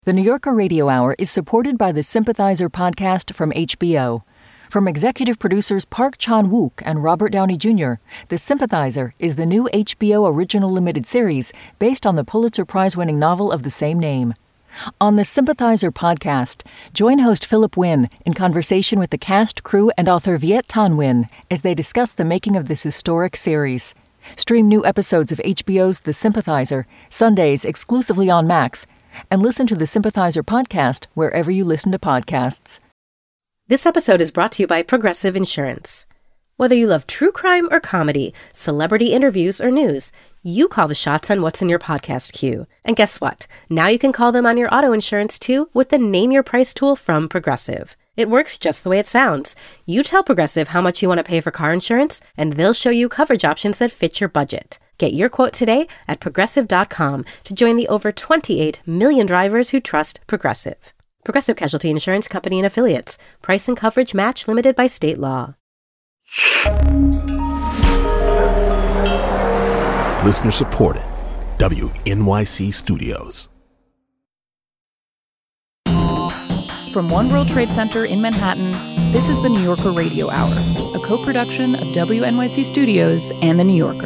The New Yorker Radio Hour is supported by the Sympathizer podcast from HBO. From executive producers Park Chan-wook and Robert Downey Jr., The Sympathizer is the new HBO original limited series based on the Pulitzer Prize-winning novel of the same name. On the Sympathizer podcast, join host Philip Wynn in conversation with the cast, crew, and author Viet Thanh Nguyen as they discuss the making of this historic series. Stream new episodes of HBO's The Sympathizer, Sundays exclusively on Max, and listen to the Sympathizer podcast wherever you listen to podcasts. This episode is brought to you by Progressive Insurance. Whether you love true crime or comedy, celebrity interviews or news, you call the shots on what's in your podcast queue. And guess what? Now you can call them on your auto insurance too with the Name Your Price tool from Progressive. It works just the way it sounds. You tell Progressive how much you want to pay for car insurance, and they'll show you coverage options that fit your budget. Get your quote today at Progressive.com to join the over 28 million drivers who trust Progressive. Progressive Casualty Insurance Company and Affiliates. Price and coverage match limited by state law. Listener supported. WNYC Studios. From One World Trade Center in Manhattan, this is the New Yorker Radio Hour, a co-production of WNYC Studios and The New Yorker.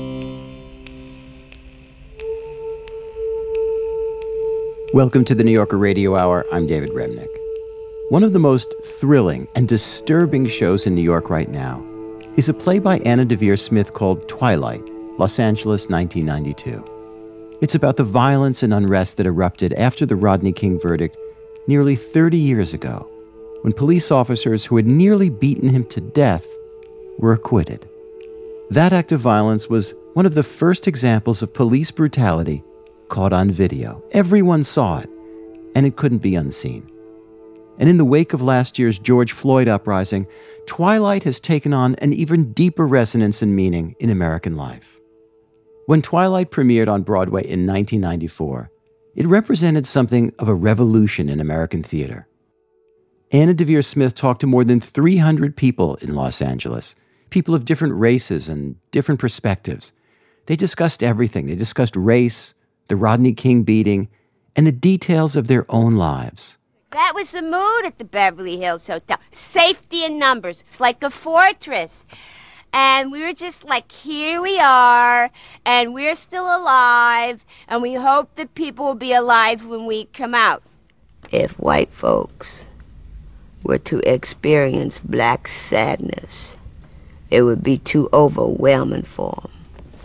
Welcome to the New Yorker Radio Hour. I'm David Remnick. One of the most thrilling and disturbing shows in New York right now is a play by Anna Deavere Smith called Twilight, Los Angeles, 1992. It's about the violence and unrest that erupted after the Rodney King verdict nearly 30 years ago, when police officers who had nearly beaten him to death were acquitted. That act of violence was one of the first examples of police brutality caught on video. Everyone saw it, and it couldn't be unseen. And in the wake of last year's George Floyd uprising, Twilight has taken on an even deeper resonance and meaning in American life. When Twilight premiered on Broadway in 1994, it represented something of a revolution in American theater. Anna Deavere Smith talked to more than 300 people in Los Angeles, people of different races and different perspectives. They discussed everything. They discussed race, the Rodney King beating, and the details of their own lives. That was the mood at the Beverly Hills Hotel. Safety in numbers. It's like a fortress. And we were just like, here we are, and we're still alive, and we hope that people will be alive when we come out. If white folks were to experience black sadness, it would be too overwhelming for them.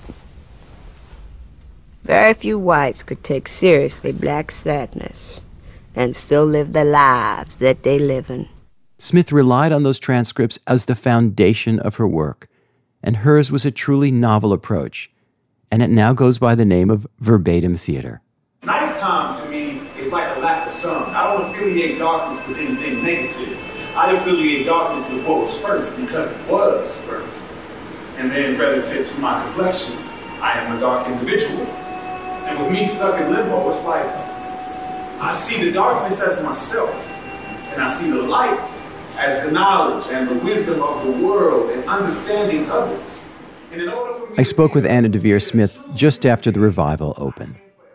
Very few whites could take seriously black sadness and still live the lives that they live in. Smith relied on those transcripts as the foundation of her work, and hers was a truly novel approach, and it now goes by the name of verbatim theater. Nighttime, to me, is like a lack of sun. I don't affiliate darkness with anything negative. I affiliate darkness with what was first because it was first. And then relative to my complexion, I am a dark individual. And with me stuck in limbo, it's like I see the darkness as myself, and I see the light as the knowledge and the wisdom of the world and understanding others. And in order for me, I spoke with Anna Deavere Smith just after the revival opened.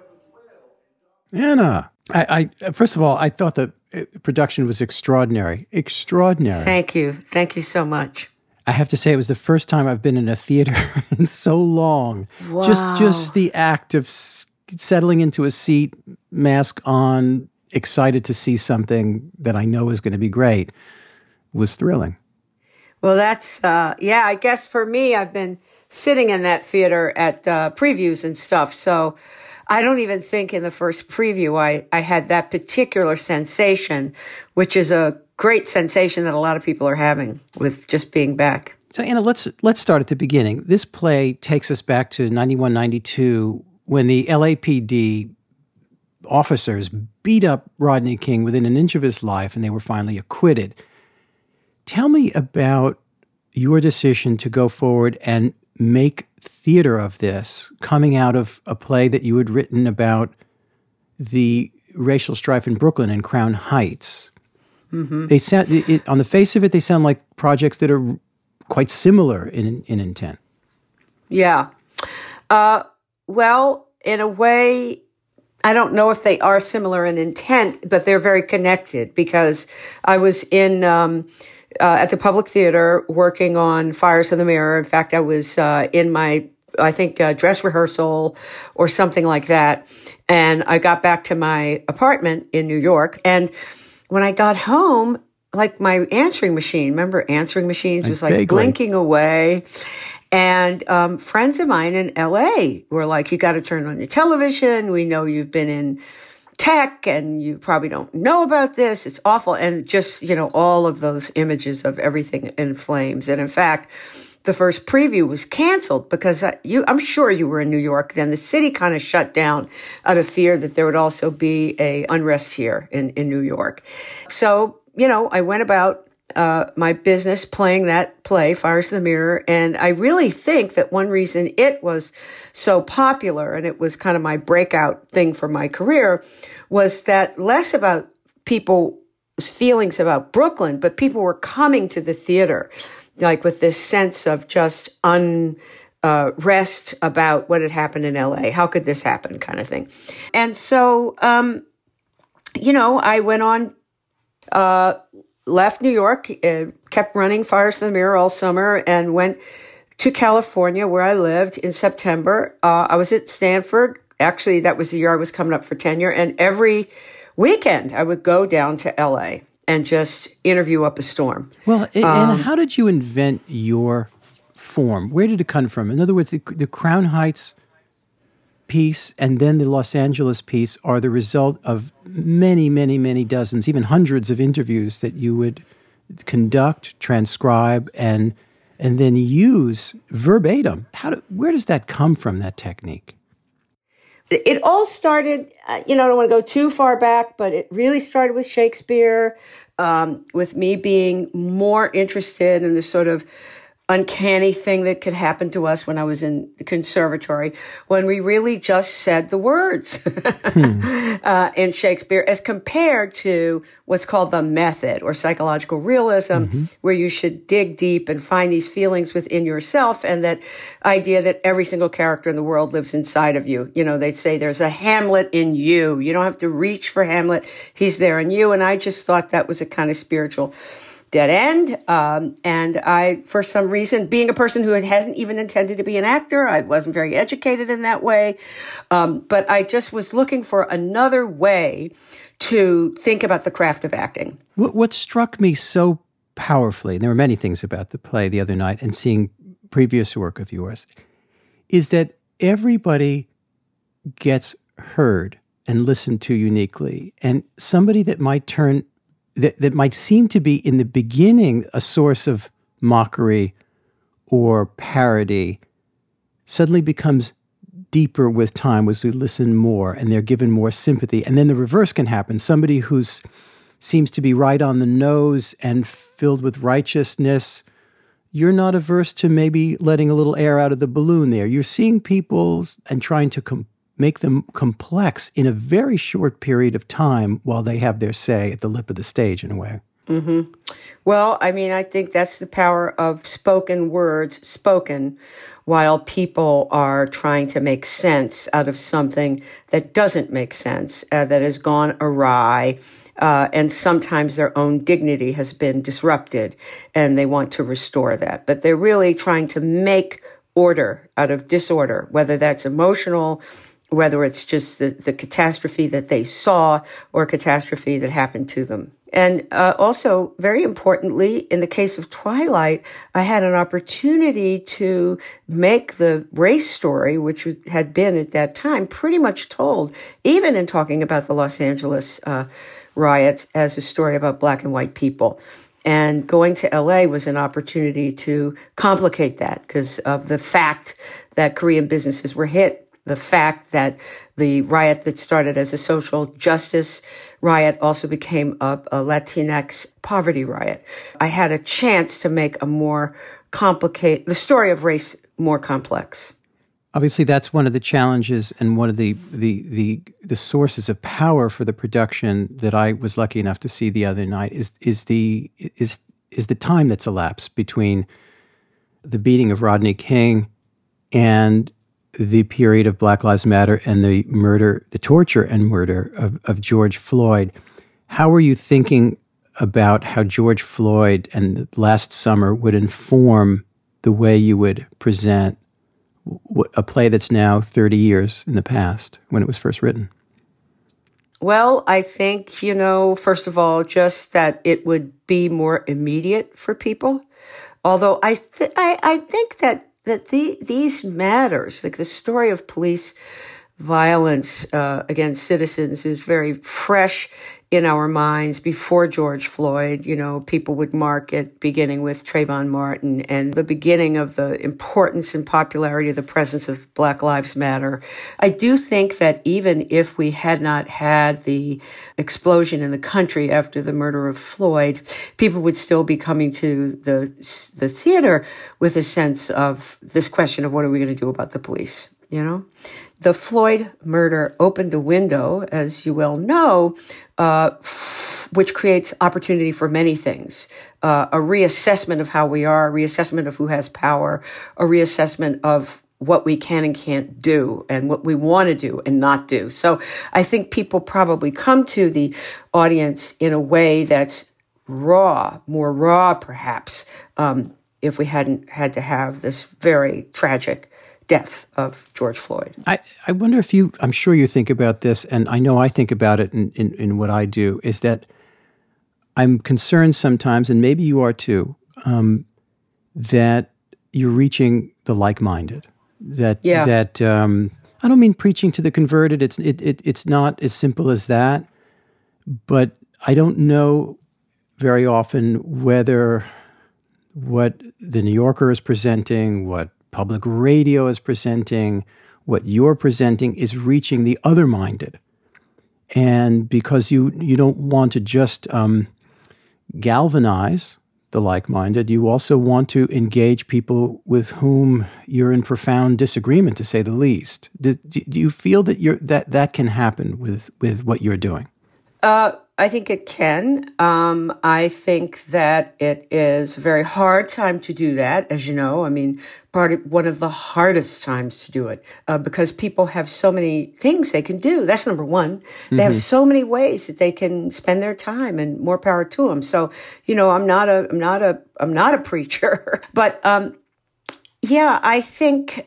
Anna, I first of all, I thought the production was extraordinary. Extraordinary. Thank you. Thank you so much. I have to say it was the first time I've been in a theater in so long. Wow. Just the act of settling into a seat, mask on, excited to see something that I know is going to be great was thrilling. Well, that's, I guess for me, I've been sitting in that theater at previews and stuff. So I don't even think in the first preview I had that particular sensation, which is a great sensation that a lot of people are having with just being back. So, Anna, let's start at the beginning. This play takes us back to 91, 92, when the LAPD officers beat up Rodney King within an inch of his life, and they were finally acquitted. Tell me about your decision to go forward and make theater of this, coming out of a play that you had written about the racial strife in Brooklyn and Crown Heights. Mm-hmm. They sound, on the face of it, they sound like projects that are quite similar in intent. Yeah. Well, in a way, I don't know if they are similar in intent, but they're very connected because I was in at the Public Theater working on Fires of the Mirror. In fact, I was in my, I think, dress rehearsal or something like that. And I got back to my apartment in New York. And when I got home, like my answering machine, remember answering machines was like blinking away. And friends of mine in LA were like, you got to turn on your television. We know you've been in tech and you probably don't know about this. It's awful. And just, all of those images of everything in flames. And in fact, the first preview was canceled because I'm sure you were in New York then. The city kind of shut down out of fear that there would also be a unrest here in New York. So, I went about my business playing that play, Fires of the Mirror. And I really think that one reason it was so popular, and it was kind of my breakout thing for my career, was that less about people's feelings about Brooklyn, but people were coming to the theater, like with this sense of just unrest about what had happened in LA. How could this happen kind of thing. And so, I went on, left New York, kept running Fires of the Mirror all summer, and went to California where I lived in September. I was at Stanford. Actually, that was the year I was coming up for tenure. And every weekend I would go down to LA and just interview up a storm. Well, and how did you invent your form? Where did it come from? In other words, the Crown Heights piece and then the Los Angeles piece are the result of many, many, many dozens, even hundreds of interviews that you would conduct, transcribe, and then use verbatim. Where does that come from, that technique? It all started, I don't want to go too far back, but it really started with Shakespeare, with me being more interested in the sort of uncanny thing that could happen to us when I was in the conservatory, when we really just said the words in Shakespeare, as compared to what's called the method or psychological realism, where you should dig deep and find these feelings within yourself, and that idea that every single character in the world lives inside of you. They'd say there's a Hamlet in you. You don't have to reach for Hamlet. He's there in you. And I just thought that was a kind of spiritual dead end. And I, for some reason, being a person who hadn't even intended to be an actor, I wasn't very educated in that way. But I just was looking for another way to think about the craft of acting. What struck me so powerfully, and there were many things about the play the other night and seeing previous work of yours, is that everybody gets heard and listened to uniquely. And somebody that might that might seem to be in the beginning a source of mockery or parody suddenly becomes deeper with time as we listen more and they're given more sympathy. And then the reverse can happen. Somebody who seems to be right on the nose and filled with righteousness, you're not averse to maybe letting a little air out of the balloon there. You're seeing people and trying to make them complex in a very short period of time while they have their say at the lip of the stage, in a way. Mm-hmm. Well, I think that's the power of spoken words spoken while people are trying to make sense out of something that doesn't make sense, that has gone awry, and sometimes their own dignity has been disrupted, and they want to restore that. But they're really trying to make order out of disorder, whether that's emotional, whether it's just the catastrophe that they saw or catastrophe that happened to them. And also, very importantly, in the case of Twilight, I had an opportunity to make the race story, which had been at that time pretty much told, even in talking about the Los Angeles riots, as a story about Black and white people. And going to LA was an opportunity to complicate that because of the fact that Korean businesses were hit, the fact that the riot that started as a social justice riot also became a Latinx poverty riot. I had a chance to make the story of race more complex. Obviously, that's one of the challenges and one of the sources of power for the production that I was lucky enough to see the other night is the time that's elapsed between the beating of Rodney King and the period of Black Lives Matter and the murder, the torture and murder of George Floyd. How were you thinking about how George Floyd and last summer would inform the way you would present a play that's now 30 years in the past when it was first written? Well, I think, first of all, just that it would be more immediate for people. Although I think that these matters, like the story of police violence against citizens, is very fresh in our minds. Before George Floyd, people would mark it beginning with Trayvon Martin and the beginning of the importance and popularity of the presence of Black Lives Matter. I do think that even if we had not had the explosion in the country after the murder of Floyd, people would still be coming to the theater with a sense of this question of what are we going to do about the police, The Floyd murder opened a window, as you well know, which creates opportunity for many things. A reassessment of how we are, a reassessment of who has power, a reassessment of what we can and can't do and what we want to do and not do. So I think people probably come to the audience in a way that's more raw perhaps, if we hadn't had to have this very tragic death of George Floyd. I wonder if I'm sure you think about this, and I know I think about it in what I do, is that I'm concerned sometimes, and maybe you are too, that you're reaching the like-minded. That I don't mean preaching to the converted. It's not as simple as that, but I don't know very often whether what the New Yorker is presenting, what public radio is presenting, what you're presenting is reaching the other-minded. And because you don't want to just galvanize the like-minded, you also want to engage people with whom you're in profound disagreement, to say the least. Do you feel that that can happen with what you're doing? I think it can. I think that it is a very hard time to do that, as you know. I mean, one of the hardest times to do it because people have so many things they can do. That's number one. They have so many ways that they can spend their time, and more power to them. So, I'm not a preacher, but I think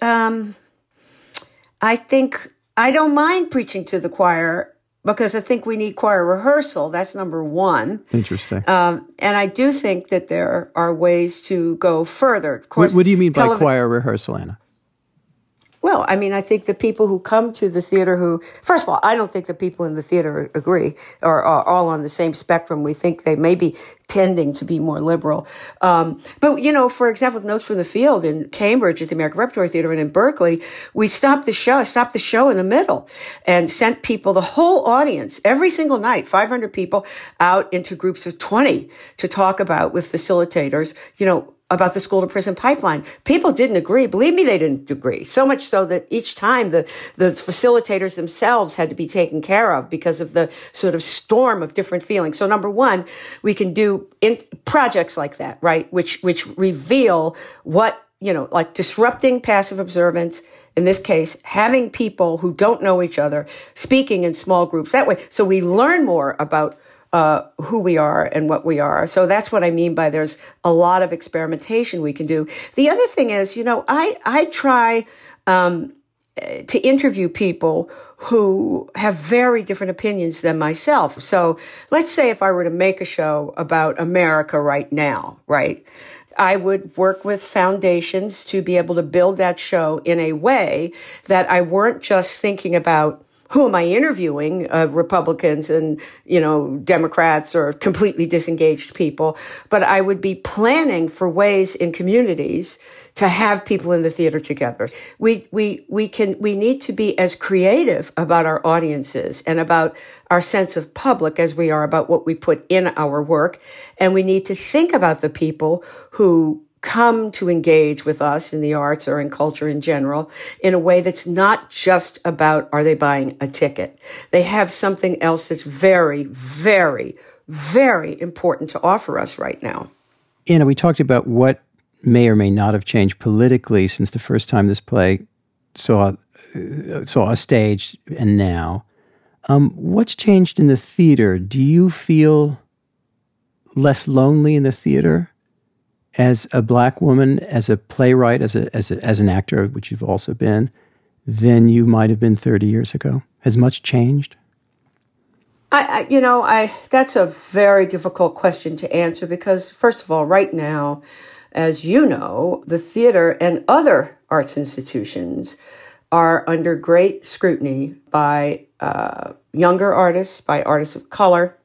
I don't mind preaching to the choir, because I think we need choir rehearsal. That's number one. Interesting. And I do think that there are ways to go further. Of course, what do you mean by choir rehearsal, Anna? Well, I mean, I think the people who come to the theater first of all, I don't think the people in the theater agree or are all on the same spectrum. We think they may be tending to be more liberal. But, for example, Notes from the Field in Cambridge at the American Repertory Theater and in Berkeley, we stopped the show in the middle and sent people, the whole audience, every single night, 500 people out into groups of 20 to talk about with facilitators, about the school to prison pipeline. People didn't agree. Believe me, they didn't agree. So much so that each time the facilitators themselves had to be taken care of because of the sort of storm of different feelings. So number one, we can do projects like that, right? Which reveal what, like disrupting passive observance. In this case, having people who don't know each other speaking in small groups that way. So we learn more about who we are and what we are. So that's what I mean by there's a lot of experimentation we can do. The other thing is, I try to interview people who have very different opinions than myself. So let's say if I were to make a show about America right now, right? I would work with foundations to be able to build that show in a way that I weren't just thinking about who am I interviewing, Republicans and, Democrats or completely disengaged people, but I would be planning for ways in communities to have people in the theater together. We need to be as creative about our audiences and about our sense of public as we are about what we put in our work. And we need to think about the people who come to engage with us in the arts or in culture in general in a way that's not just about, are they buying a ticket? They have something else that's very, very, very important to offer us right now. Anna, we talked about what may or may not have changed politically since the first time this play saw a stage and now. What's changed in the theater? Do you feel less lonely in the theater as a Black woman, as a playwright, as an actor, which you've also been, than you might have been 30 years ago? Has much changed? That's a very difficult question to answer because, first of all, right now, as you know, the theater and other arts institutions are under great scrutiny by younger artists, by artists of color,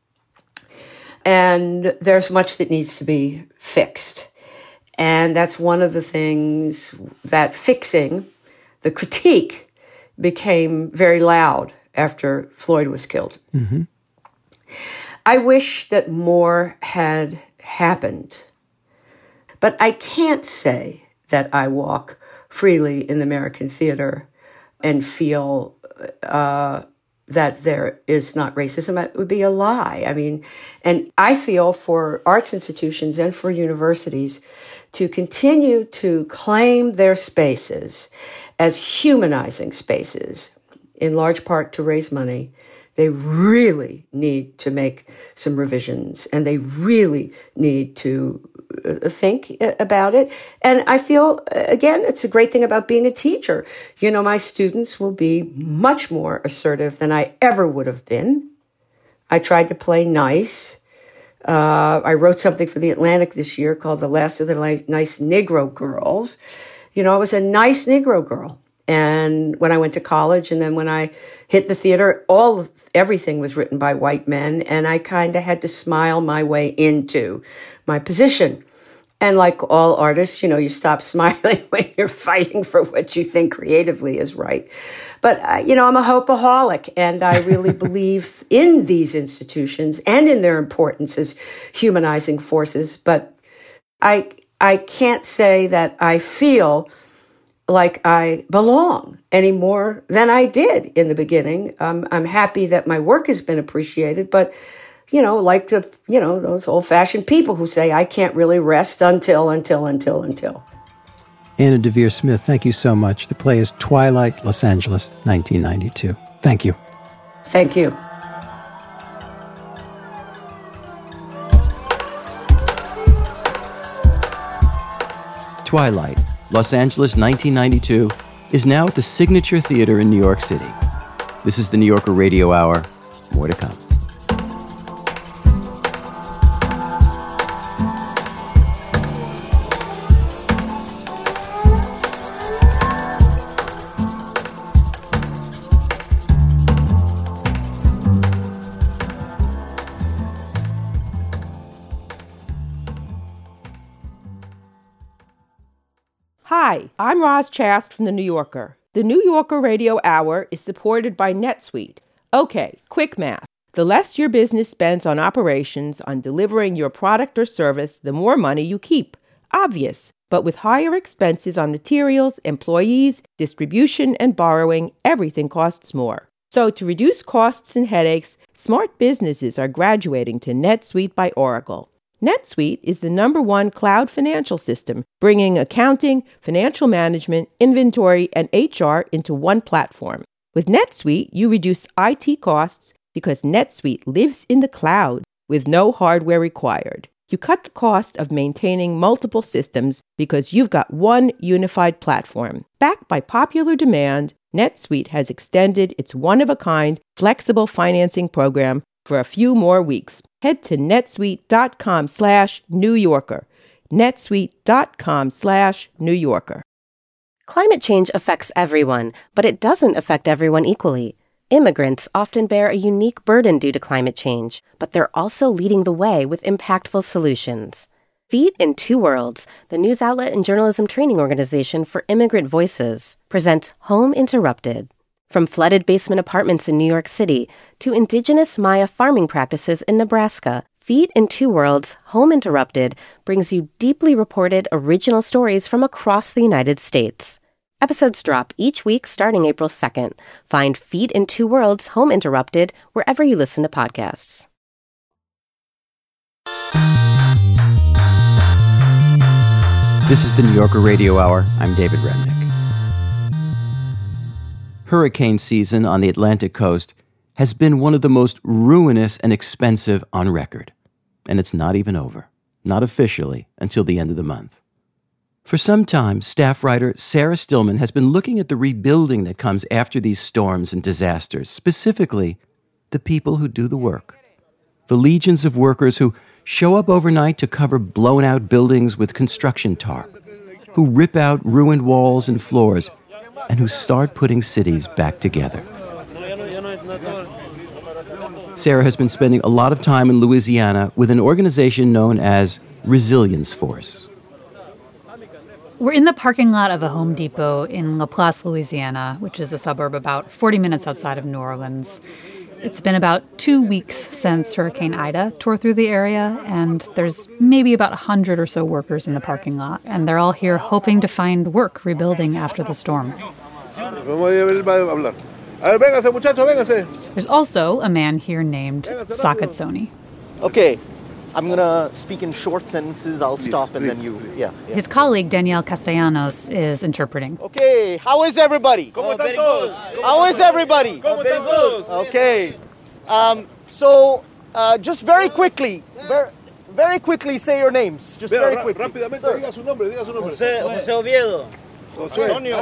and there's much that needs to be fixed. And that's one of the things that fixing, the critique, became very loud after Floyd was killed. Mm-hmm. I wish that more had happened, but I can't say that I walk freely in the American theater and feel that there is not racism. It would be a lie. I mean, and I feel for arts institutions and for universities to continue to claim their spaces as humanizing spaces, in large part to raise money, they really need to make some revisions and they really need to think about it. And I feel, again, it's a great thing about being a teacher. You know, my students will be much more assertive than I ever would have been. I tried to play nice. I wrote something for the Atlantic this year called The Last of the Nice Negro Girls. You know, I was a nice Negro girl. And when I went to college and then when I hit the theater, everything was written by white men. And I kind of had to smile my way into my position. And like all artists, you know, you stop smiling when you're fighting for what you think creatively is right. But, I'm a hopeaholic and I really believe in these institutions and in their importance as humanizing forces. But I can't say that I feel like I belong any more than I did in the beginning. I'm happy that my work has been appreciated, but, like those old-fashioned people who say, I can't really rest until. Anna Deavere Smith, thank you so much. The play is Twilight, Los Angeles, 1992. Thank you. Thank you. Twilight, Los Angeles, 1992, is now at the Signature Theater in New York City. This is the New Yorker Radio Hour. More to come. Hi, I'm Roz Chast from The New Yorker. The New Yorker Radio Hour is supported by NetSuite. Okay, quick math. The less your business spends on operations, on delivering your product or service, the more money you keep. Obvious. But with higher expenses on materials, employees, distribution, and borrowing, everything costs more. So to reduce costs and headaches, smart businesses are graduating to NetSuite by Oracle. NetSuite is the #1 cloud financial system, bringing accounting, financial management, inventory, and HR into one platform. With NetSuite, you reduce IT costs because NetSuite lives in the cloud with no hardware required. You cut the cost of maintaining multiple systems because you've got one unified platform. Backed by popular demand, NetSuite has extended its one-of-a-kind flexible financing program for a few more weeks. Head to netsuite.com/New Yorker. netsuite.com/New Yorker. Climate change affects everyone, but it doesn't affect everyone equally. Immigrants often bear a unique burden due to climate change, but they're also leading the way with impactful solutions. Feet in Two Worlds, the news outlet and journalism training organization for immigrant voices, presents Home Interrupted. From flooded basement apartments in New York City to indigenous Maya farming practices in Nebraska, Feet in Two Worlds, Home Interrupted brings you deeply reported original stories from across the United States. Episodes drop each week starting April 2nd. Find Feet in Two Worlds, Home Interrupted wherever you listen to podcasts. This is the New Yorker Radio Hour. I'm David Remnick. hurricane season on the Atlantic coast has been one of the most ruinous and expensive on record. And it's not even over, not officially, until the end of the month. For some time, staff writer Sarah Stillman has been looking at the rebuilding that comes after these storms and disasters, specifically the people who do the work. The legions of workers who show up overnight to cover blown-out buildings with construction tarp, who rip out ruined walls and floors, and who start putting cities back together. Sarah has been spending a lot of time in Louisiana with an organization known as Resilience Force. We're in the parking lot of a Home Depot in La Place, Louisiana, which is a suburb about 40 minutes outside of New Orleans. It's been about 2 weeks since Hurricane Ida tore through the area, and there's maybe about 100 or so workers in the parking lot, and they're all here hoping to find work rebuilding after the storm. There's also a man here named Saket Soni. Okay, I'm going to speak in short sentences. I'll stop and then you, yeah. His colleague, Daniel Castellanos, is interpreting. Okay, how is everybody? How is everybody? Okay, so just very quickly, very quickly say your names. Just very quickly. Rápidamente diga su nombre, José Oviedo. Antonio.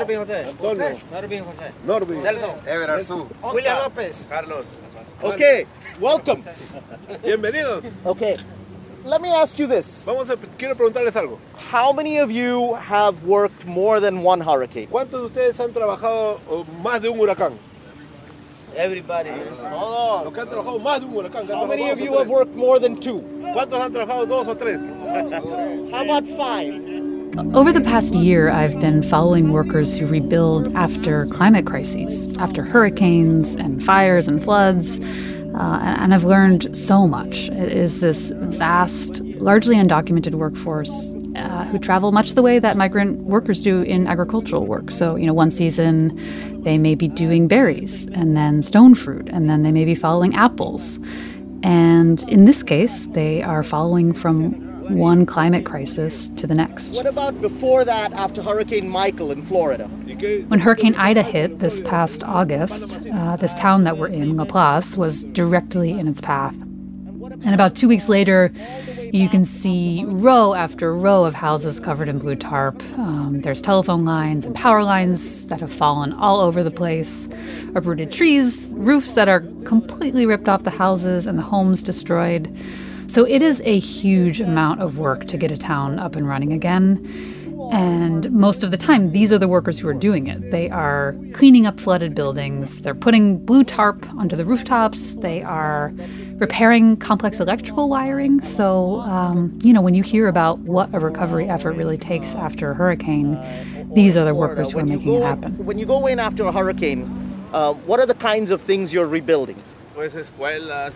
Norbin. Ever Arzu. William López. Carlos. Okay, welcome. Bienvenidos. Okay, let me ask you this. Quiero preguntarles algo. How many of you have worked more than one hurricane? ¿Cuántos de ustedes han trabajado más de un huracán? Everybody. Los que han trabajado más de un huracán. How many of you have worked more than two? ¿Cuántos han trabajado dos o tres? How about five? Over the past year, I've been following workers who rebuild after climate crises, after hurricanes and fires and floods, and I've learned so much. It is this vast, largely undocumented workforce who travel much the way that migrant workers do in agricultural work. So, one season they may be doing berries and then stone fruit, and then they may be following apples. And in this case, they are following from one climate crisis to the next. What about before that, after Hurricane Michael in Florida? When Hurricane Ida hit this past August, this town that we're in, La Place, was directly in its path. And about 2 weeks later, you can see row after row of houses covered in blue tarp. There's telephone lines and power lines that have fallen all over the place, uprooted trees, roofs that are completely ripped off the houses, and the homes destroyed. So it is a huge amount of work to get a town up and running again. And most of the time, these are the workers who are doing it. They are cleaning up flooded buildings. They're putting blue tarp onto the rooftops. They are repairing complex electrical wiring. So, when you hear about what a recovery effort really takes after a hurricane, these are the workers who are making it happen. When you go in after a hurricane, what are the kinds of things you're rebuilding? Escuelas,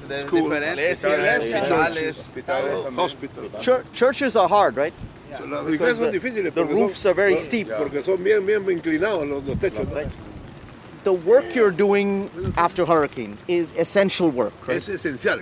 iglesias, hospitals. Churches are hard, right? Las iglesias son difíciles. The roofs are very steep. Porque son bien inclinados los techos. Right. The work you're doing after hurricanes is essential work, right? Es esencial.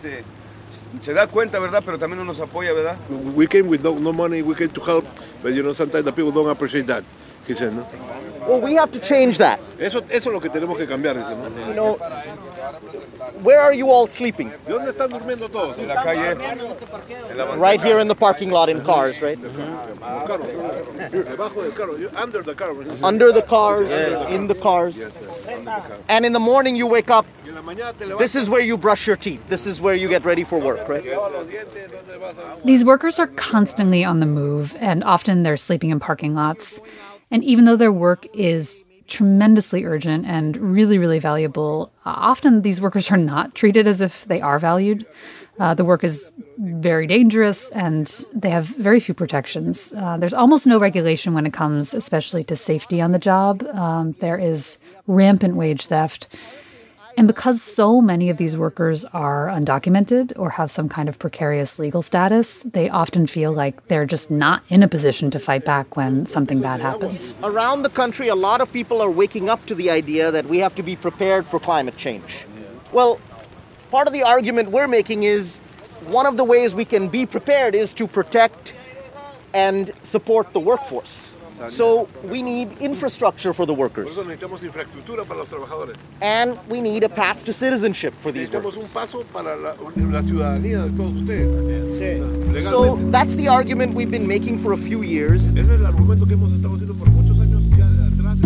Se da cuenta, ¿verdad? Pero también no nos apoya, ¿verdad? We came with no money, we came to help, but sometimes the people don't appreciate that, he said, no? Well, we have to change that. Eso es lo que tenemos que cambiar, dice, ¿no? Where are you all sleeping? ¿Dónde están durmiendo todos? En la calle. Right here in the parking lot in cars, right? Debajo del carro, under the car. Under the cars, in the cars. And in the morning you wake up, this is where you brush your teeth. This is where you get ready for work, right? These workers are constantly on the move, and often they're sleeping in parking lots. And even though their work is tremendously urgent and really, really valuable, often these workers are not treated as if they are valued. The work is very dangerous, and they have very few protections. There's almost no regulation when it comes, especially to safety on the job. There is rampant wage theft. And because so many of these workers are undocumented or have some kind of precarious legal status, they often feel like they're just not in a position to fight back when something bad happens. Around the country, a lot of people are waking up to the idea that we have to be prepared for climate change. Well, part of the argument we're making is one of the ways we can be prepared is to protect and support the workforce. So we need infrastructure for the workers. Por eso necesitamos infraestructura para los trabajadores. And we need a path to citizenship for these workers. Necesitamos un paso para la ciudadanía de todos ustedes. So that's the argument we've been making for a few years. Ese es el argumento que hemos estado haciendo por muchos años ya de atrás.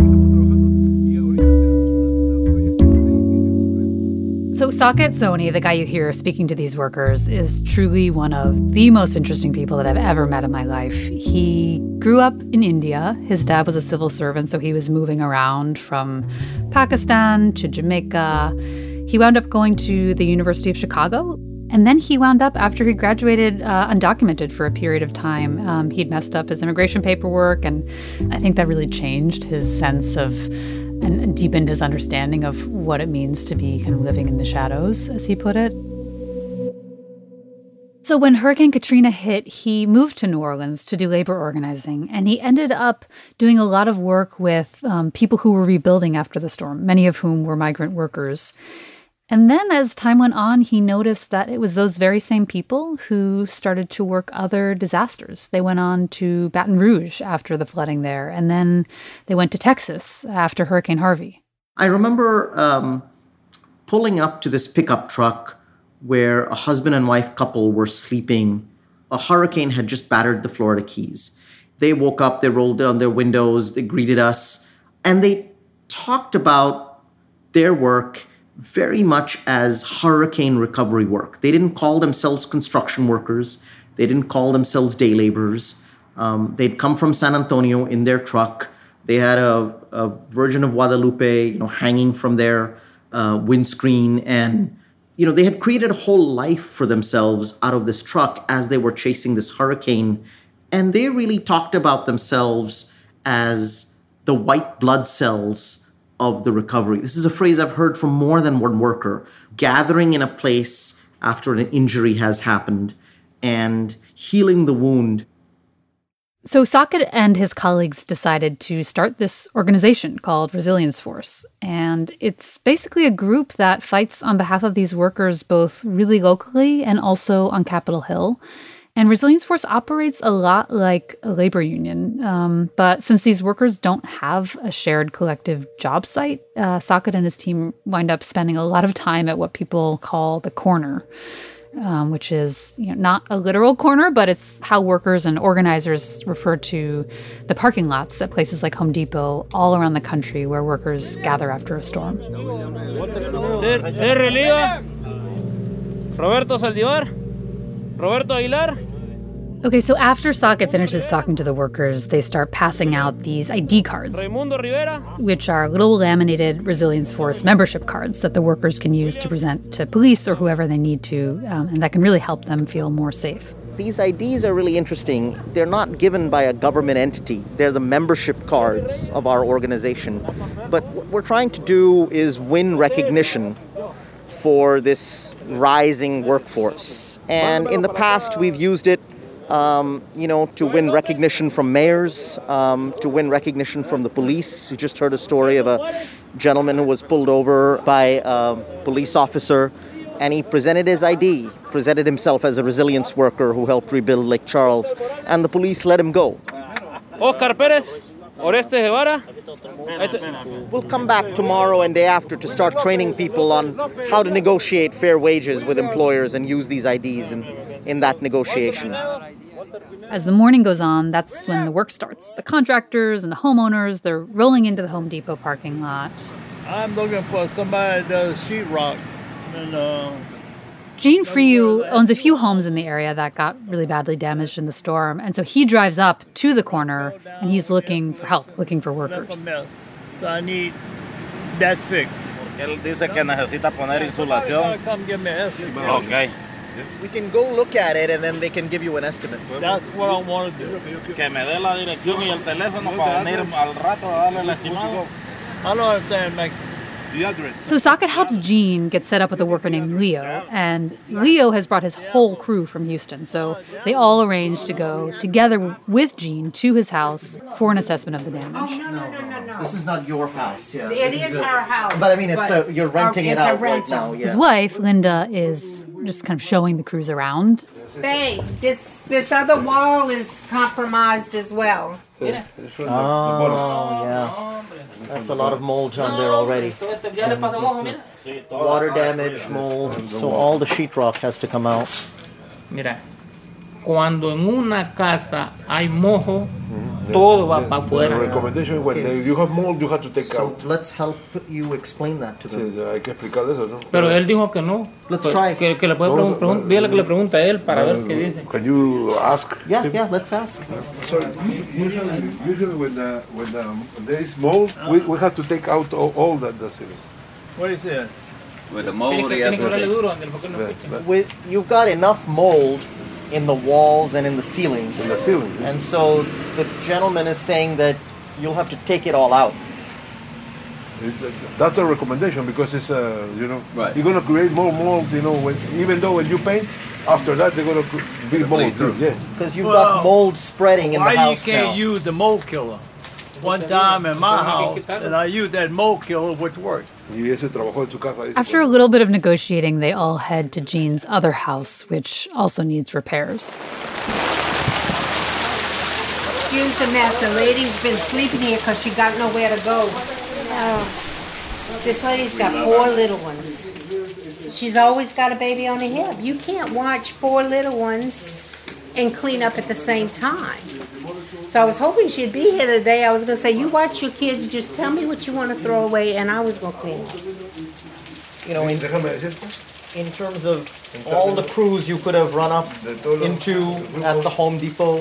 So Saket Soni, the guy you hear speaking to these workers, is truly one of the most interesting people that I've ever met in my life. He grew up in India. His dad was a civil servant, so he was moving around from Pakistan to Jamaica. He wound up going to the University of Chicago. And then he wound up, after he graduated, undocumented for a period of time. He'd messed up his immigration paperwork, and I think that really changed his sense of and deepened his understanding of what it means to be kind of living in the shadows, as he put it. So when Hurricane Katrina hit, he moved to New Orleans to do labor organizing, and he ended up doing a lot of work with people who were rebuilding after the storm, many of whom were migrant workers. And then as time went on, he noticed that it was those very same people who started to work other disasters. They went on to Baton Rouge after the flooding there, and then they went to Texas after Hurricane Harvey. I remember pulling up to this pickup truck where a husband and wife couple were sleeping. A hurricane had just battered the Florida Keys. They woke up, they rolled down their windows, they greeted us, and they talked about their work very much as hurricane recovery work. They didn't call themselves construction workers. They didn't call themselves day laborers. They'd come from San Antonio in their truck. They had a Virgin of Guadalupe, hanging from their windscreen. And, they had created a whole life for themselves out of this truck as they were chasing this hurricane. And they really talked about themselves as the white blood cells of the recovery. This is a phrase I've heard from more than one worker, gathering in a place after an injury has happened and healing the wound. So Saket and his colleagues decided to start this organization called Resilience Force. And it's basically a group that fights on behalf of these workers both really locally and also on Capitol Hill. And Resilience Force operates a lot like a labor union. But since these workers don't have a shared collective job site, Saket and his team wind up spending a lot of time at what people call the corner, which is not a literal corner, but it's how workers and organizers refer to the parking lots at places like Home Depot all around the country where workers gather after a storm. Roberto Saldivar, Roberto Aguilar. Okay, so after Saket finishes talking to the workers, they start passing out these ID cards, which are little laminated Resilience Force membership cards that the workers can use to present to police or whoever they need to, and that can really help them feel more safe. These IDs are really interesting. They're not given by a government entity. They're the membership cards of our organization. But what we're trying to do is win recognition for this rising workforce. And in the past, we've used it to win recognition from mayors, to win recognition from the police. You just heard a story of a gentleman who was pulled over by a police officer, and he presented his ID, presented himself as a resilience worker who helped rebuild Lake Charles, and the police let him go. Oscar Perez, Oreste Guevara. We'll come back tomorrow and day after to start training people on how to negotiate fair wages with employers and use these IDs in that negotiation. As the morning goes on, that's when the work starts. The contractors and the homeowners, they're rolling into the Home Depot parking lot. I'm looking for somebody that does sheetrock. Gene Friou owns a few homes in the area that got really badly damaged in the storm, and so he drives up to the corner, and he's looking for help, looking for workers. So I need that fixed. Él dice que necesita poner insulación. Come give me an estimate. Okay. We can go look at it and then they can give you an estimate. That's what I want to do. Que me dé la dirección y el teléfono para venir al rato a darle el estimado. I don't understand, Mike. The address. So Saket helps Gene get set up with a worker named Leo, and Leo has brought his whole crew from Houston, so they all arranged to go together with Gene to his house for an assessment of the damage. No. This is not your house. Yeah. It is our house. But I mean, you're renting it out right now. Yeah. His wife, Linda, is just kind of showing the crews around. Babe, this other wall is compromised as well. Oh, yeah. That's a lot of mold on there already. Water damage, mold. So all the sheetrock has to come out. Mira, cuando en una casa hay mojo, todo va para afuera. The recommendation when you have mold, you have to take out. Let's help you explain that to them. Sí, hay que explicar eso, ¿no? Pero él dijo que no. Let's try. Que le puede dígale que le pregunte a él para ver qué dice. Can you ask? Yeah, let's ask. So usually when there is mold, we have to take out all the ceiling. What is it? With the mold, You've got enough mold in the walls and in the ceiling. And so the gentleman is saying that you'll have to take it all out. That's a recommendation because it's right. You're going to create more mold. Even though when you paint, after that they're going to be mold too. Yeah. Because you've got mold spreading in the house. Why you can't use the mold killer? One time in my house, and I used that mold killer, which worked. After a little bit of negotiating, they all head to Jean's other house, which also needs repairs. Excuse the mess. The lady's been sleeping here because she got nowhere to go. This lady's got 4 little ones. She's always got a baby on her hip. You can't watch 4 little ones and clean up at the same time. So I was hoping she'd be here today. I was going to say, you watch your kids, just tell me what you want to throw away, and I was going to clean up. In terms of all the crews you could have run up into at the Home Depot,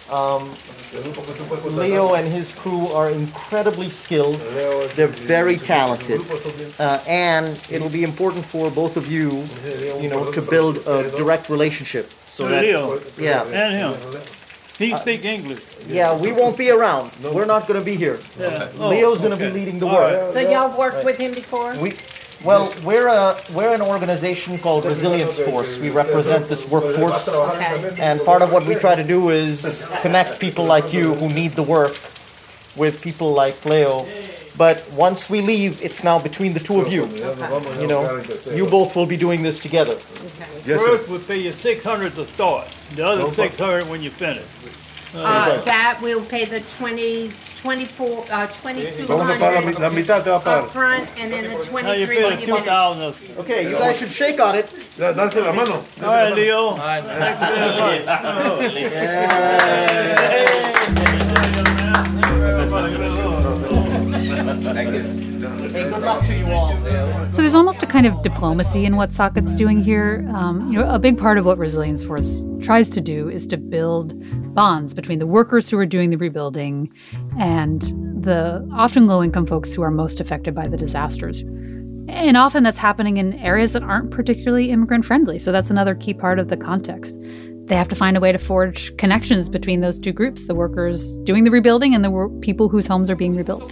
Leo and his crew are incredibly skilled. They're very talented. And it'll be important for both of you, to build a direct relationship. So that, Leo, yeah. And him. He speaks English. Yeah, we won't be around. We're not going to be here. Yeah. Leo's going to be leading the work. So y'all worked with him before? We're an organization called Resilience Force. We represent this workforce. Okay. And part of what we try to do is connect people like you who need the work with people like Leo. But once we leave, it's now between the two of you. Okay. You both will be doing this together. Okay. First would pay you $600 to start. The other $600 when you finish. That will pay the $2,200 up front, and then the $2,300. Okay, you guys should shake on it. All right, Leo. Hey, good luck to you all. So there's almost a kind of diplomacy in what Socket's doing here. A big part of what Resilience Force tries to do is to build bonds between the workers who are doing the rebuilding and the often low-income folks who are most affected by the disasters. And often that's happening in areas that aren't particularly immigrant-friendly. So that's another key part of the context. They have to find a way to forge connections between those two groups, the workers doing the rebuilding and the people whose homes are being rebuilt.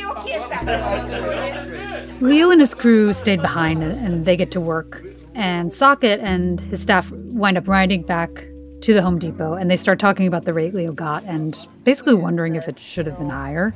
Leo and his crew stayed behind and they get to work. And Socket and his staff wind up riding back to the Home Depot and they start talking about the rate Leo got and basically wondering if it should have been higher.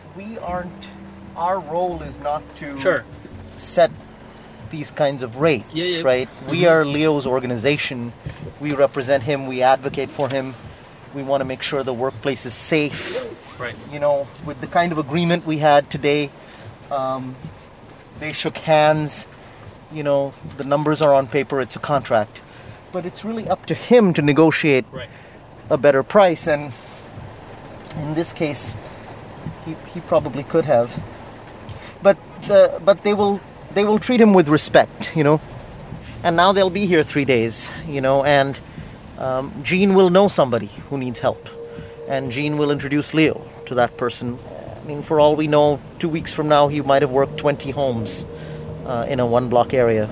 Our role is not to set these kinds of rates, right? We are Leo's organization. We represent him. We advocate for him. We want to make sure the workplace is safe. Right. With the kind of agreement we had today, they shook hands. The numbers are on paper. It's a contract. But it's really up to him to negotiate a better price. And in this case, he probably could have. But they will treat him with respect, And now they'll be here 3 days, and Jean will know somebody who needs help. And Jean will introduce Leo to that person. I mean, for all we know, 2 weeks from now, he might have worked 20 homes in a 1-block area.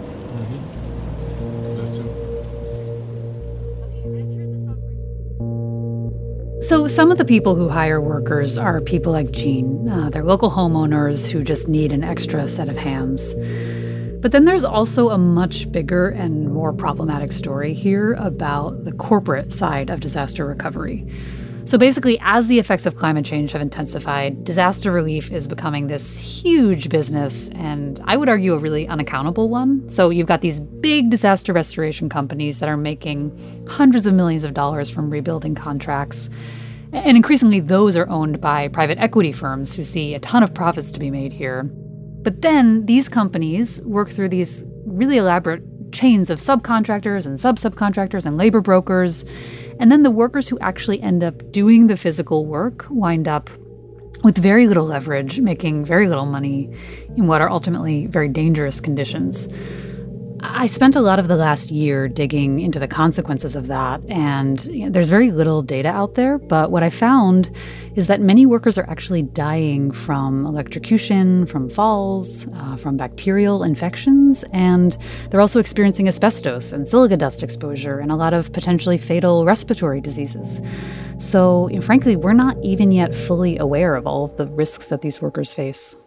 So some of the people who hire workers are people like Jean. They're local homeowners who just need an extra set of hands. But then there's also a much bigger and more problematic story here about the corporate side of disaster recovery. So basically, as the effects of climate change have intensified, disaster relief is becoming this huge business, and I would argue a really unaccountable one. So you've got these big disaster restoration companies that are making hundreds of millions of dollars from rebuilding contracts. And increasingly, those are owned by private equity firms who see a ton of profits to be made here. But then these companies work through these really elaborate chains of subcontractors and sub-subcontractors and labor brokers. And then the workers who actually end up doing the physical work wind up with very little leverage, making very little money in what are ultimately very dangerous conditions. I spent a lot of the last year digging into the consequences of that, and there's very little data out there, but what I found is that many workers are actually dying from electrocution, from falls, from bacterial infections, and they're also experiencing asbestos and silica dust exposure and a lot of potentially fatal respiratory diseases. So, frankly, we're not even yet fully aware of all of the risks that these workers face.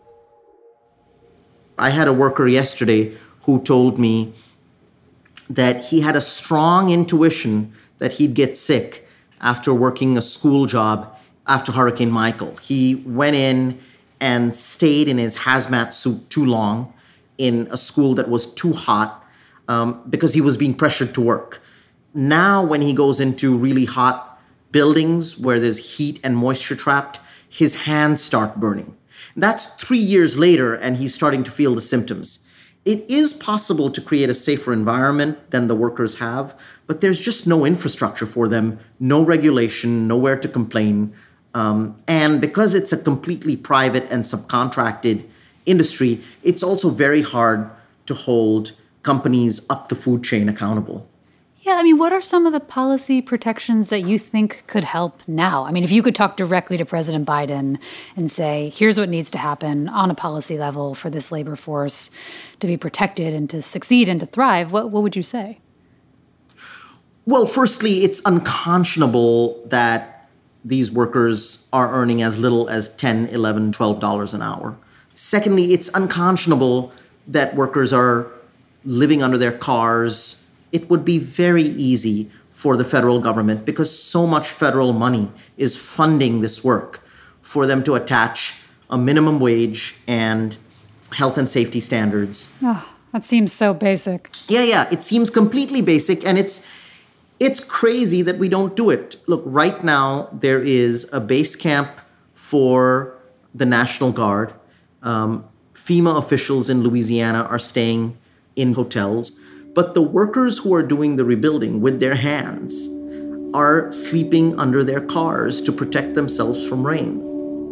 I had a worker yesterday who told me that he had a strong intuition that he'd get sick after working a school job after Hurricane Michael. He went in and stayed in his hazmat suit too long in a school that was too hot because he was being pressured to work. Now, when he goes into really hot buildings where there's heat and moisture trapped, his hands start burning. That's 3 years later, and he's starting to feel the symptoms. It is possible to create a safer environment than the workers have, but there's just no infrastructure for them, no regulation, nowhere to complain. And because it's a completely private and subcontracted industry, it's also very hard to hold companies up the food chain accountable. Yeah, what are some of the policy protections that you think could help now? If you could talk directly to President Biden and say, here's what needs to happen on a policy level for this labor force to be protected and to succeed and to thrive, what would you say? Well, firstly, it's unconscionable that these workers are earning as little as $10, $11, $12 an hour. Secondly, it's unconscionable that workers are living under their cars. It would be very easy for the federal government, because so much federal money is funding this work, for them to attach a minimum wage and health and safety standards. Oh, that seems so basic. Yeah, it seems completely basic, and it's crazy that we don't do it. Look, right now there is a base camp for the National Guard. FEMA officials in Louisiana are staying in hotels. But the workers who are doing the rebuilding with their hands are sleeping under their cars to protect themselves from rain.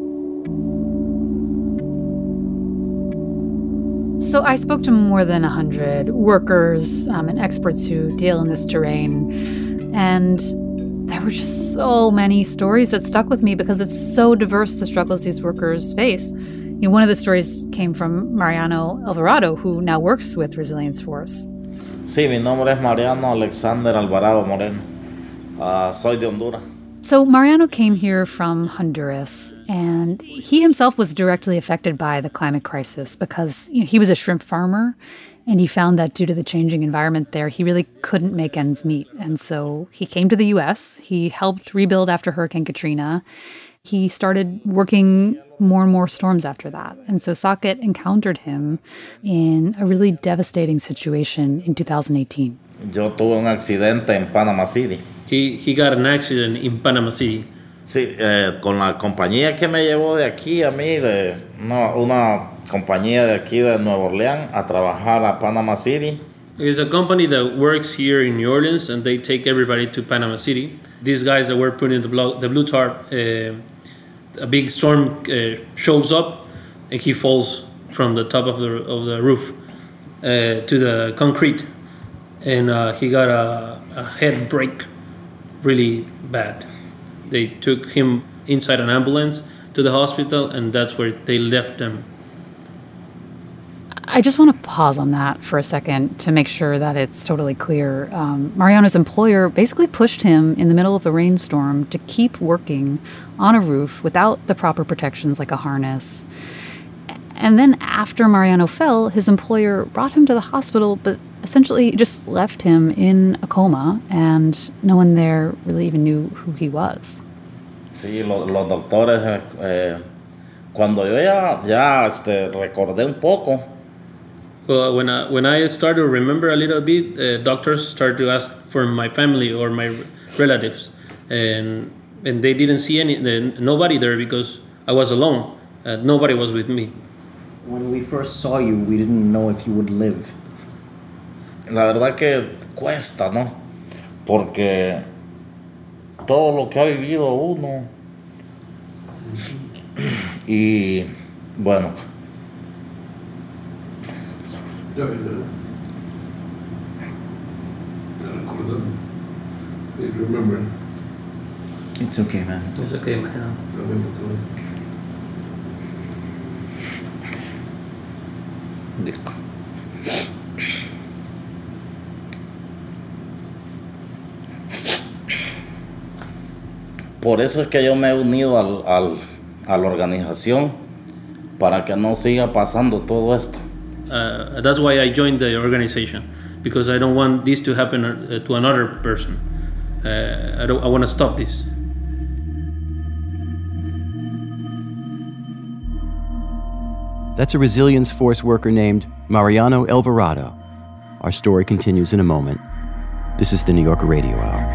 So I spoke to more than 100 workers and experts who deal in this terrain, and there were just so many stories that stuck with me because it's so diverse, the struggles these workers face. One of the stories came from Mariano Alvarado, who now works with Resilience Force. Sí, mi nombre es Mariano Alexander Alvarado Moreno. Soy de Honduras. So Mariano came here from Honduras, and he himself was directly affected by the climate crisis because he was a shrimp farmer, and he found that due to the changing environment there, he really couldn't make ends meet. And so he came to the U.S., he helped rebuild after Hurricane Katrina. He started working more and more storms after that. And so Saket encountered him in a really devastating situation in 2018. Yo tuve un accidente en Panama City. He got an accident in Panama City. Sí, con la compañía que me llevó de aquí a mí, de una compañía de aquí de Nueva Orleans, a trabajar a Panama City. It's a company that works here in New Orleans, and they take everybody to Panama City. These guys that were putting the blue tarp, a big storm shows up, and he falls from the top of the roof to the concrete, and he got a head break, really bad. They took him inside an ambulance to the hospital, and that's where they left him. I just want to pause on that for a second to make sure that it's totally clear. Mariano's employer basically pushed him in the middle of a rainstorm to keep working on a roof without the proper protections like a harness. And then after Mariano fell, his employer brought him to the hospital, but essentially just left him in a coma, and no one there really even knew who he was. Sí, los doctores, cuando yo ya recordé un poco. Well, when I started to remember a little bit, doctors started to ask for my family or my relatives, and they didn't see nobody there because I was alone. Nobody was with me. When we first saw you, we didn't know if you would live. La verdad que cuesta, ¿no? Porque todo lo que ha vivido uno. Y bueno. Remember. It's okay, man. It's okay, man. Listo. Por eso es que yo me he unido a la organización para que no siga pasando todo esto. That's why I joined the organization, because I don't want this to happen to another person. I want to stop this. That's a Resilience Force worker named Mariano Alvarado. Our story continues in a moment. This is the New Yorker Radio Hour.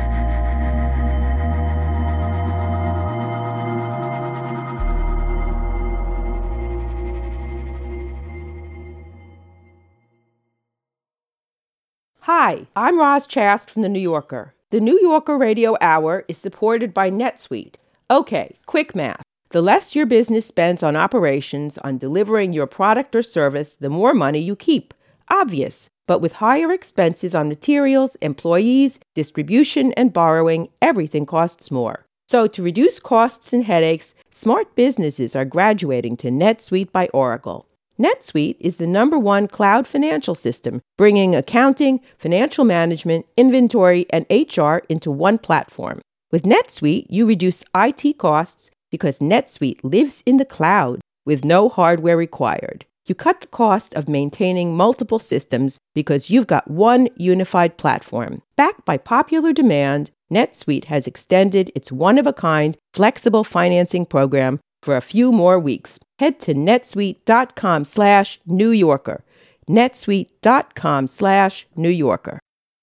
Hi, I'm Roz Chast from The New Yorker. The New Yorker Radio Hour is supported by NetSuite. Okay, quick math. The less your business spends on operations, on delivering your product or service, the more money you keep. Obvious. But with higher expenses on materials, employees, distribution, and borrowing, everything costs more. So to reduce costs and headaches, smart businesses are graduating to NetSuite by Oracle. NetSuite is the #1 cloud financial system, bringing accounting, financial management, inventory, and HR into one platform. With NetSuite, you reduce IT costs because NetSuite lives in the cloud with no hardware required. You cut the cost of maintaining multiple systems because you've got one unified platform. Backed by popular demand, NetSuite has extended its one-of-a-kind flexible financing program for a few more weeks. Head to netsuite.com/New Yorker. netsuite.com/New Yorker.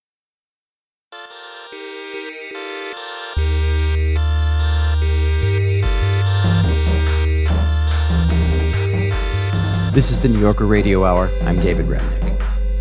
This is the New Yorker Radio Hour. I'm David Remnick.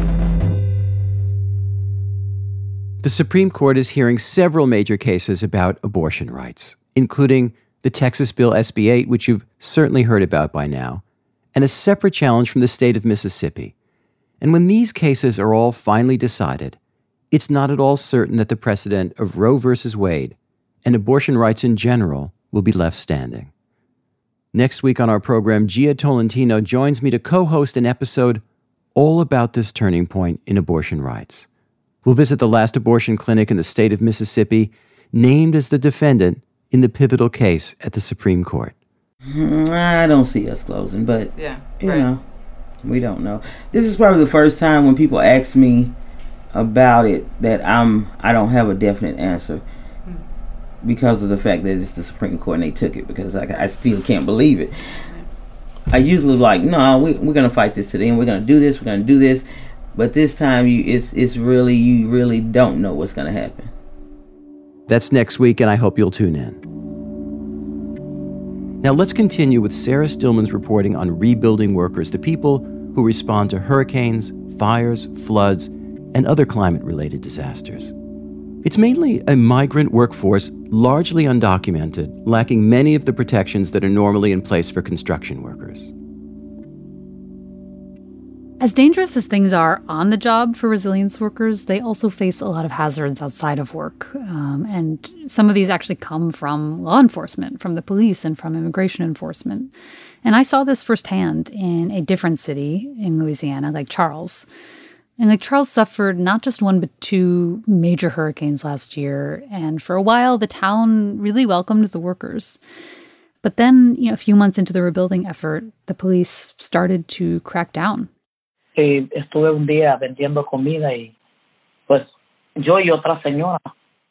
The Supreme Court is hearing several major cases about abortion rights, including the Texas bill SB 8, which you've certainly heard about by now, and a separate challenge from the state of Mississippi. And when these cases are all finally decided, it's not at all certain that the precedent of Roe v. Wade and abortion rights in general will be left standing. Next week on our program, Gia Tolentino joins me to co-host an episode all about this turning point in abortion rights. We'll visit the last abortion clinic in the state of Mississippi, named as the defendant in the pivotal case at the Supreme Court. I don't see us closing, but you right. know, we don't know. This is probably the first time when people ask me about it that I don't have a definite answer because of the fact that it's the Supreme Court and they took it, because I still can't believe it. I usually no, we're gonna fight this today and we're gonna do this, but this time you really don't know what's gonna happen. That's next week, and I hope you'll tune in. Now let's continue with Sarah Stillman's reporting on rebuilding workers, the people who respond to hurricanes, fires, floods, and other climate-related disasters. It's mainly a migrant workforce, largely undocumented, lacking many of the protections that are normally in place for construction workers. As dangerous as things are on the job for resilience workers, they also face a lot of hazards outside of work. And some of these actually come from law enforcement, from the police, and from immigration enforcement. And I saw this firsthand in a different city in Louisiana, Lake Charles. And Lake Charles suffered not just one, but two major hurricanes last year. And for a while, the town really welcomed the workers. But then, a few months into the rebuilding effort, the police started to crack down. Estuve un día vendiendo comida y pues yo y otra señora.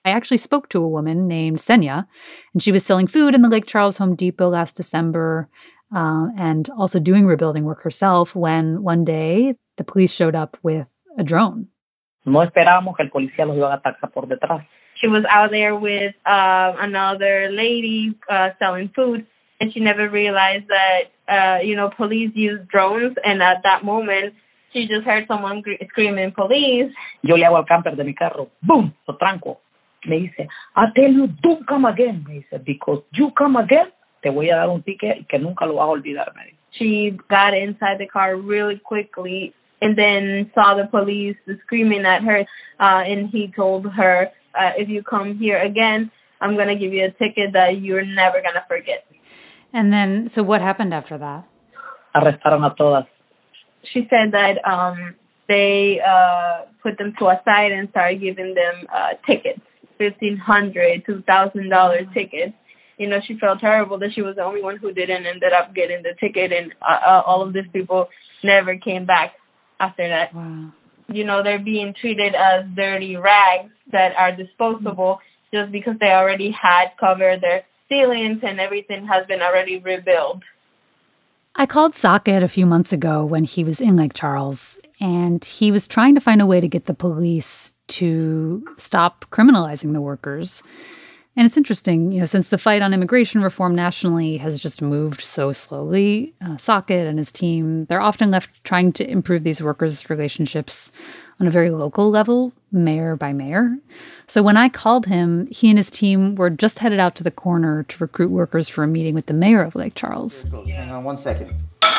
I actually spoke to a woman named Senya, and she was selling food in the Lake Charles Home Depot last December and also doing rebuilding work herself when one day the police showed up with a drone. No esperábamos que el policía los iba a atacar por detrás. She was out there with another lady selling food, and she never realized that, police use drones, and at that moment, she just heard someone screaming, police. Yo le hago al camper de mi carro, boom, lo tranco. Me dice, I tell you, don't come again. Me dice, because you come again, te voy a dar un ticket que nunca lo vas a olvidar. Me dice. She got inside the car really quickly and then saw the police screaming at her, and he told her, if you come here again, I'm going to give you a ticket that you're never going to forget. And then, so what happened after that? Arrestaron a todas. She said that they put them to a side and started giving them tickets, $1,500, $2,000 tickets. She felt terrible that she was the only one who didn't ended up getting the ticket, and all of these people never came back after that. Wow. They're being treated as dirty rags that are disposable just because they already had covered their ceilings and everything has been already rebuilt. I called Saket a few months ago when he was in Lake Charles, and he was trying to find a way to get the police to stop criminalizing the workers. And it's interesting, since the fight on immigration reform nationally has just moved so slowly, Saket and his team, they're often left trying to improve these workers' relationships on a very local level, mayor by mayor. So when I called him, he and his team were just headed out to the corner to recruit workers for a meeting with the mayor of Lake Charles. Hang on 1 second.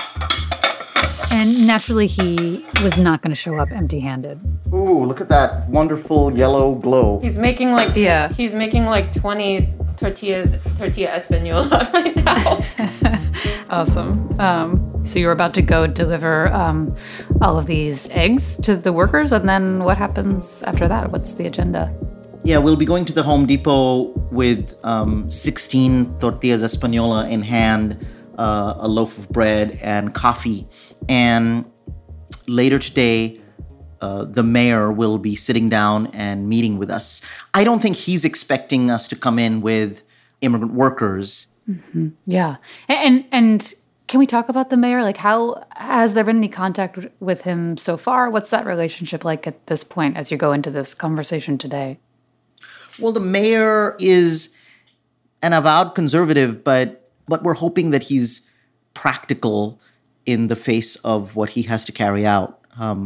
And naturally, he was not going to show up empty-handed. Ooh, look at that wonderful yellow glow. He's making like 20 tortilla española right now. Awesome. So you're about to go deliver all of these eggs to the workers, and then what happens after that? What's the agenda? Yeah, we'll be going to the Home Depot with 16 tortillas española in hand, a loaf of bread, and coffee. And later today, the mayor will be sitting down and meeting with us. I don't think he's expecting us to come in with immigrant workers. Mm-hmm. Yeah. And can we talk about the mayor? Like, how has there been any contact with him so far? What's that relationship like at this point as you go into this conversation today? Well, the mayor is an avowed conservative, but we're hoping that he's practical in the face of what he has to carry out.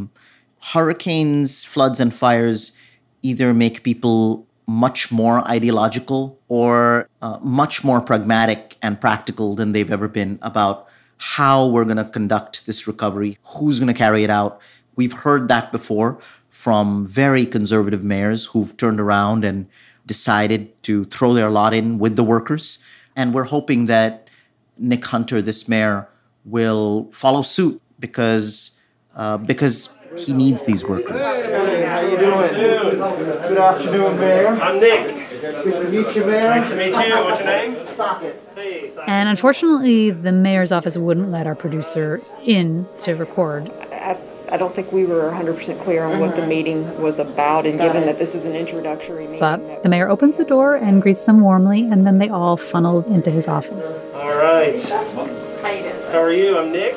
Hurricanes, floods, and fires either make people much more ideological or much more pragmatic and practical than they've ever been about how we're going to conduct this recovery, who's going to carry it out. We've heard that before from very conservative mayors who've turned around and decided to throw their lot in with the workers. And we're hoping that Nick Hunter, this mayor, will follow suit because he needs these workers. Hey, how you doing? Good afternoon, Mayor. I'm Nick. Good to meet you, Mayor. Nice to meet you. What's your name? Saket. Hey, Saket. And unfortunately, the mayor's office wouldn't let our producer in to record. I don't think we were 100% clear on what the meeting was about, and given that this is an introductory meeting. But the mayor opens the door and greets them warmly, and then they all funneled into his office. All right. How you doing? How are you? I'm Nick.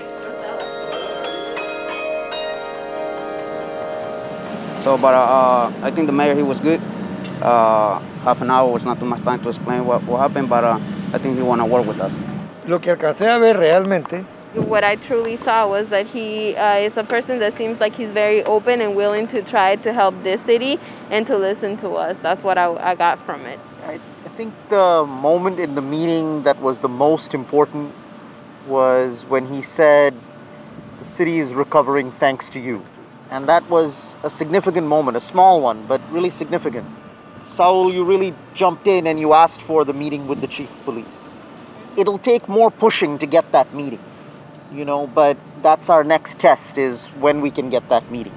So, but I think the mayor, he was good. Half an hour was not too much time to explain what happened, but I think he want to work with us. Lo que alcancé a ver realmente. What I truly saw was that he is a person that seems like he's very open and willing to try to help this city and to listen to us. That's what I got from it. I think the moment in the meeting that was the most important was when he said, "The city is recovering thanks to you." And that was a significant moment, a small one, but really significant. Saul, you really jumped in and you asked for the meeting with the chief of police. It'll take more pushing to get that meeting. But that's our next test, is when we can get that meeting.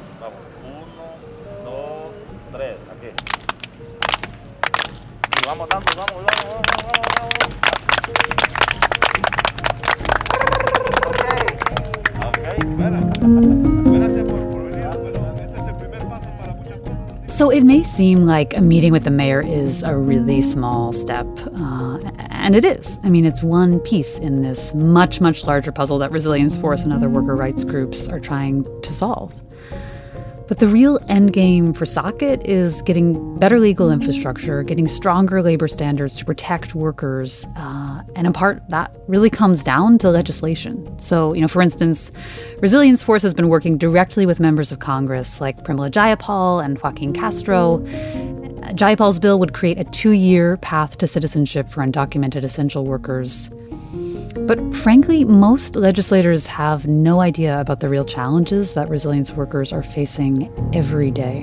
So it may seem like a meeting with the mayor is a really small step, and it is. I mean, it's one piece in this much, much larger puzzle that Resilience Force and other worker rights groups are trying to solve. But the real endgame for Socket is getting better legal infrastructure, getting stronger labor standards to protect workers, and in part, that really comes down to legislation. So, for instance, Resilience Force has been working directly with members of Congress like Pramila Jayapal and Joaquin Castro. Jayapal's bill would create a 2-year path to citizenship for undocumented essential workers. But frankly, most legislators have no idea about the real challenges that resilience workers are facing every day.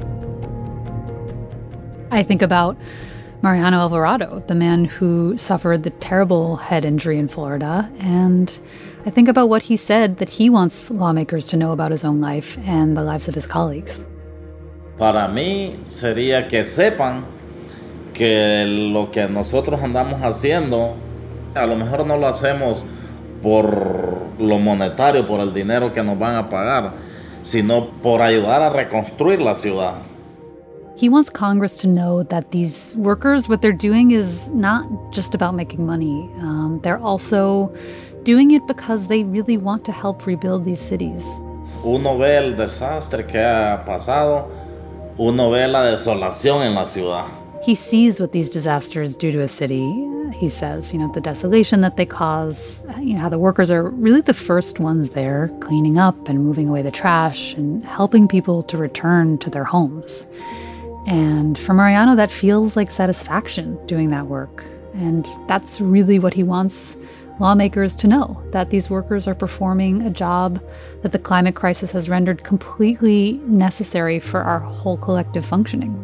I think about Mariano Alvarado, the man who suffered the terrible head injury in Florida, and I think about what he said that he wants lawmakers to know about his own life and the lives of his colleagues. Para mí sería que sepan que lo que nosotros andamos haciendo, a lo mejor no lo hacemos por lo monetario, por el dinero que nos van a pagar, sino por ayudar a reconstruir la ciudad. He wants Congress to know that these workers, what they're doing is not just about making money. They're also doing it because they really want to help rebuild these cities. Uno ve el desastre que ha pasado, uno ve la desolación en la ciudad. He sees what these disasters do to a city. He says, the desolation that they cause, how the workers are really the first ones there cleaning up and moving away the trash and helping people to return to their homes. And for Mariano, that feels like satisfaction doing that work. And that's really what he wants lawmakers to know, that these workers are performing a job that the climate crisis has rendered completely necessary for our whole collective functioning.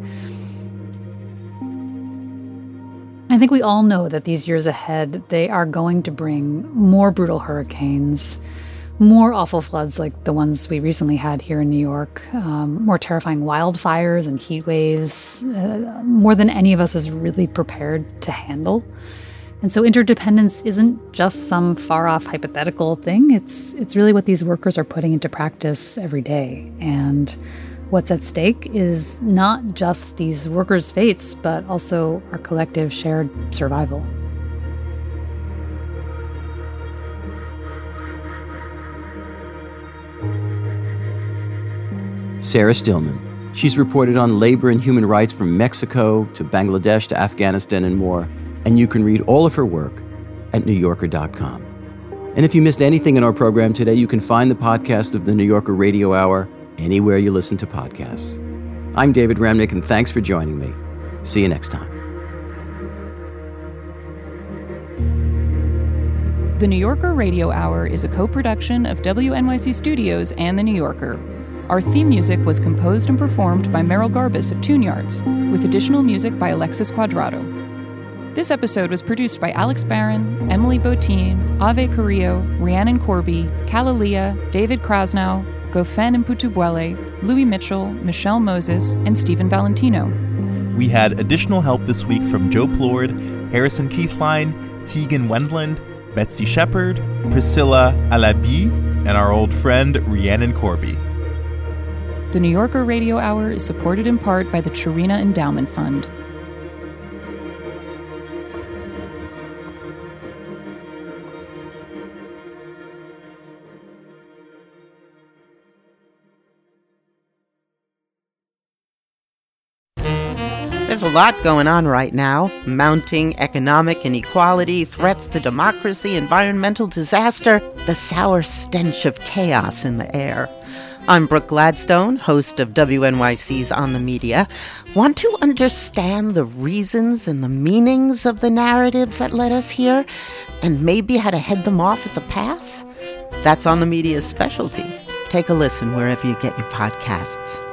I think we all know that these years ahead, they are going to bring more brutal hurricanes, more awful floods like the ones we recently had here in New York, more terrifying wildfires and heat waves, more than any of us is really prepared to handle. And so interdependence isn't just some far-off hypothetical thing. It's really what these workers are putting into practice every day. And what's at stake is not just these workers' fates, but also our collective shared survival. Sarah Stillman. She's reported on labor and human rights from Mexico to Bangladesh to Afghanistan and more, and you can read all of her work at NewYorker.com. And if you missed anything in our program today, you can find the podcast of the New Yorker Radio Hour anywhere you listen to podcasts. I'm David Remnick, and thanks for joining me. See you next time. The New Yorker Radio Hour is a co-production of WNYC Studios and The New Yorker. Our theme music was composed and performed by Merrill Garbus of Tune Yards, with additional music by Alexis Cuadrado. This episode was produced by Alex Barron, Emily Botine, Ave Carrillo, Rhiannon Corby, Kalalia, David Krasnow, Gofen Mputubwele, Louis Mitchell, Michelle Moses, and Stephen Valentino. We had additional help this week from Joe Plord, Harrison Keithline, Tegan Wendland, Betsy Shepard, Priscilla Alabi, and our old friend Rhiannon Corby. The New Yorker Radio Hour is supported in part by the Chirina Endowment Fund. There's a lot going on right now. Mounting economic inequality, threats to democracy, environmental disaster, the sour stench of chaos in the air. I'm Brooke Gladstone, host of WNYC's On the Media. Want to understand the reasons and the meanings of the narratives that led us here, and maybe how to head them off at the pass? That's On the Media's specialty. Take a listen wherever you get your podcasts.